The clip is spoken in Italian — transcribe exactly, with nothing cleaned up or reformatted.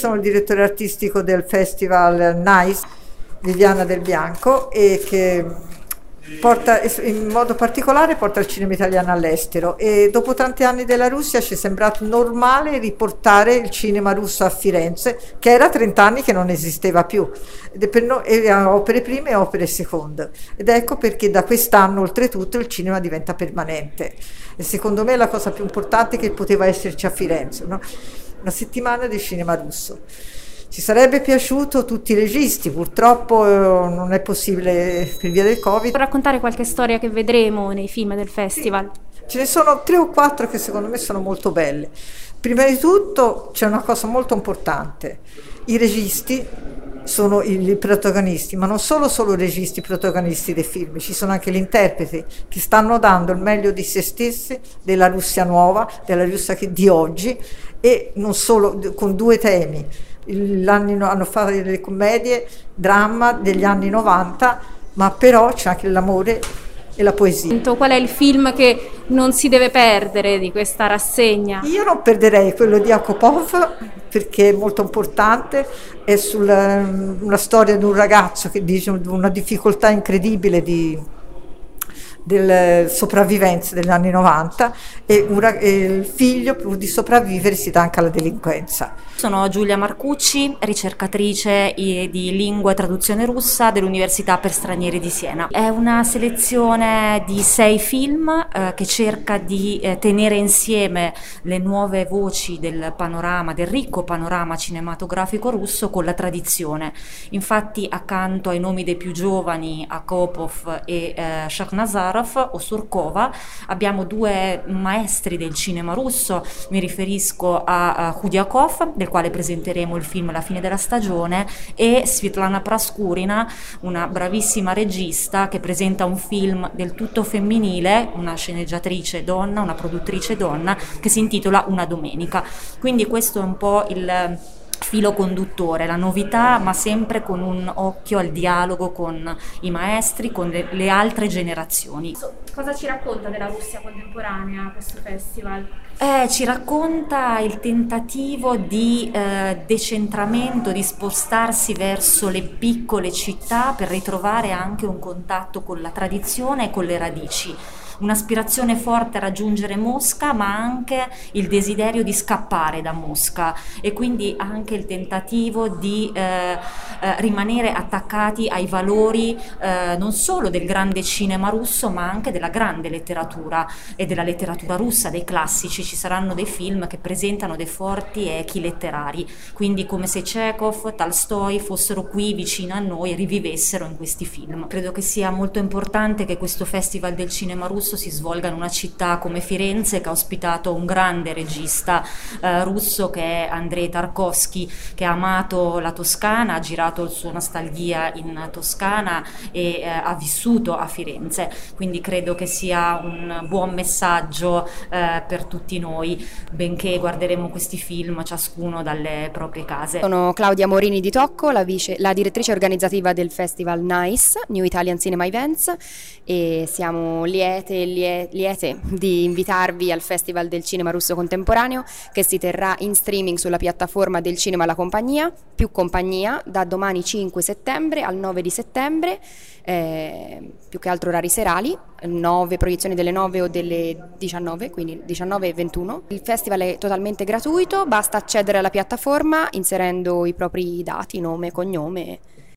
sono il direttore artistico del festival NICE, Viviana Del Bianco, e che porta in modo particolare porta il cinema italiano all'estero, e dopo tanti anni della Russia ci è sembrato normale riportare il cinema russo a Firenze, che era trenta anni che non esisteva più, ed è per noi, e opere prime e opere seconde, ed ecco perché da quest'anno oltretutto il cinema diventa permanente, e secondo me la cosa più importante è che poteva esserci a Firenze, no? Una settimana di cinema russo. Ci sarebbe piaciuto tutti i registi, purtroppo eh, non è possibile per via del Covid. Può raccontare qualche storia che vedremo nei film del festival? Sì, ce ne sono tre o quattro che secondo me sono molto belle. Prima di tutto c'è una cosa molto importante: i registi sono i, i protagonisti, ma non solo solo i registi protagonisti dei film, ci sono anche gli interpreti che stanno dando il meglio di se stessi, della Russia nuova, della Russia che, di oggi, e non solo, con due temi. Hanno fatto delle commedie, dramma degli anni novanta, ma però c'è anche l'amore e la poesia. Qual è il film che non si deve perdere di questa rassegna? Io non perderei quello di Akopov, perché è molto importante, è sulla una storia di un ragazzo che dice una difficoltà incredibile di del sopravvivenza degli anni novanta, e, un, e il figlio pur di sopravvivere si dà anche alla delinquenza. Sono Giulia Marcucci, ricercatrice di lingua e traduzione russa dell'Università per Stranieri di Siena. È una selezione di sei film eh, che cerca di eh, tenere insieme le nuove voci del panorama, del ricco panorama cinematografico russo con la tradizione. Infatti, accanto ai nomi dei più giovani, Akopov e eh, Shakhnazarov o Surkova, abbiamo due maestri del cinema russo. Mi riferisco a, a Khudyakov, del quale presenteremo il film La fine della stagione, e Svetlana Praskurina, una bravissima regista che presenta un film del tutto femminile, una sceneggiatrice donna, una produttrice donna, che si intitola Una domenica. Quindi questo è un po' il filo conduttore, la novità, ma sempre con un occhio al dialogo con i maestri, con le, le altre generazioni. Cosa ci racconta della Russia contemporanea questo festival? Eh, ci racconta il tentativo di eh, decentramento, di spostarsi verso le piccole città per ritrovare anche un contatto con la tradizione e con le radici. Un'aspirazione forte a raggiungere Mosca, ma anche il desiderio di scappare da Mosca, e quindi anche il tentativo di eh, eh, rimanere attaccati ai valori eh, non solo del grande cinema russo, ma anche della grande letteratura e della letteratura russa, dei classici. Ci saranno dei film che presentano dei forti echi letterari, quindi come se Chekhov, Tolstoi fossero qui vicino a noi e rivivessero in questi film. Credo che sia molto importante che questo Festival del cinema russo si svolga in una città come Firenze, che ha ospitato un grande regista eh, russo che è Andrei Tarkovsky, che ha amato la Toscana, ha girato il suo Nostalgia in Toscana e eh, ha vissuto a Firenze, quindi credo che sia un buon messaggio eh, per tutti noi, benché guarderemo questi film ciascuno dalle proprie case. Sono Claudia Morini di Tocco, la, vice, la direttrice organizzativa del Festival NICE, New Italian Cinema Events, e siamo liete liete di invitarvi al Festival del Cinema Russo Contemporaneo, che si terrà in streaming sulla piattaforma del Cinema La Compagnia, più Compagnia, da domani cinque settembre al nove di settembre, eh, più che altro orari serali, nove proiezioni delle nove o delle diciannove, quindi diciannove e ventuno. Il festival è totalmente gratuito, basta accedere alla piattaforma inserendo i propri dati, nome, cognome